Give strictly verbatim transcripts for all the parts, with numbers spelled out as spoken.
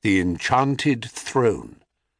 the enchanted throne.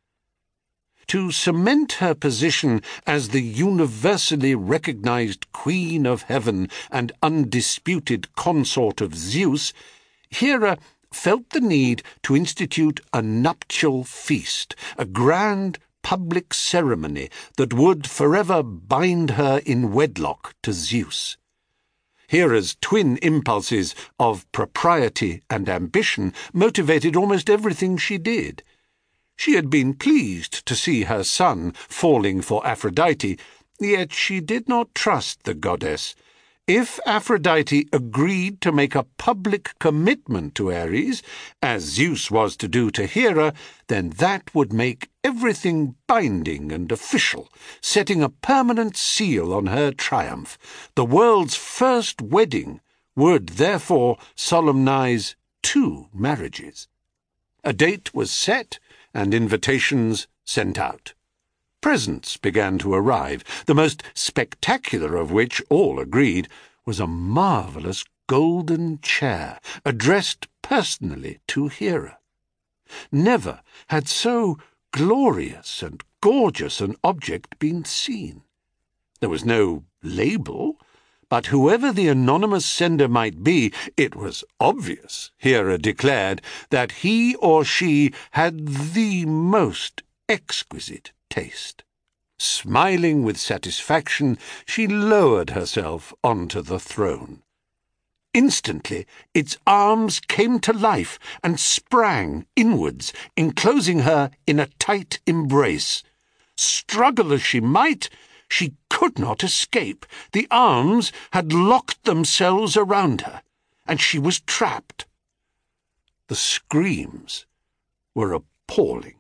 To cement her position as the universally recognized Queen of Heaven and undisputed consort of Zeus, Hera felt the need to institute a nuptial feast, a grand public ceremony that would forever bind her in wedlock to Zeus. Hera's twin impulses of propriety and ambition motivated almost everything she did. She had been pleased to see her son falling for Aphrodite, yet she did not trust the goddess. If Aphrodite agreed to make a public commitment to Ares, as Zeus was to do to Hera, then that would make everything binding and official, setting a permanent seal on her triumph. The world's first wedding would therefore solemnize two marriages. A date was set, and invitations sent out. Presents began to arrive, the most spectacular of which, all agreed, was a marvellous golden chair, addressed personally to Hera. Never had so glorious and gorgeous an object been seen. There was no label, but whoever the anonymous sender might be, it was obvious, Hera declared, that he or she had the most exquisite taste. Smiling with satisfaction, she lowered herself onto the throne. Instantly, its arms came to life and sprang inwards, enclosing her in a tight embrace. Struggle as she might, she could not escape. The arms had locked themselves around her, and she was trapped. The screams were appalling.